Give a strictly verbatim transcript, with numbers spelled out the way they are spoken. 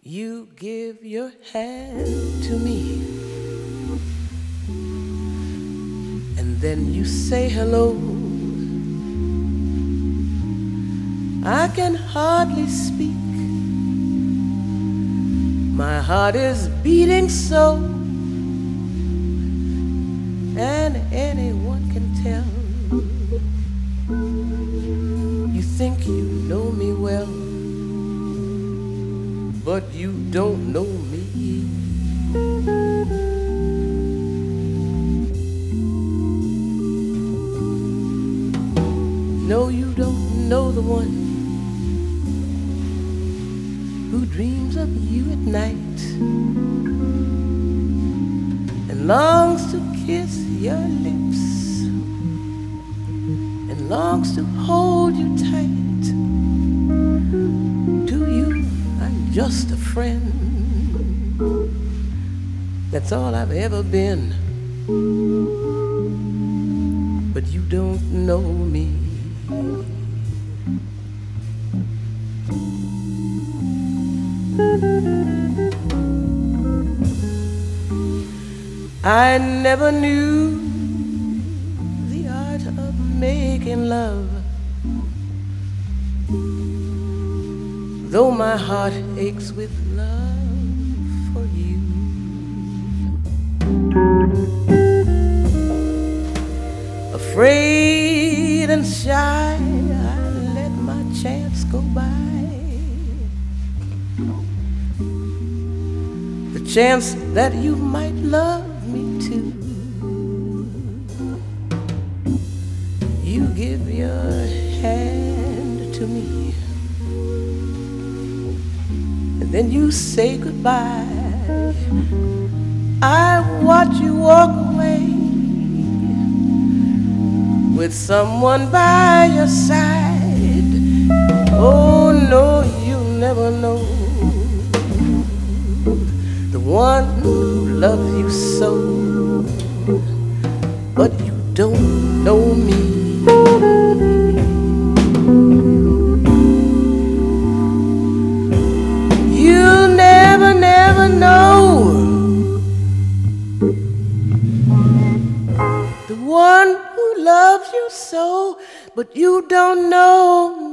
You give your hand to me, and then you say hello. I can hardly speak, my heart is beating so, and anyone can tell. You think you know me well, but you don't know me. No, you don't know the one who dreams of you at night and longs to kiss your lips and longs to hold you tight. To you, I'm just a friend. That's all I've ever been. But you don't know me. I never knew the art of making love, though my heart aches with love for you. Afraid and shy, I let my chance go by, the chance that you might love me too. You give your hand to me, and then you say goodbye. I watch you walk away with someone by your side. Oh no, you'll never know the one who loves you so, but you don't know me. You'll never, never know the one who loves you so, but you don't know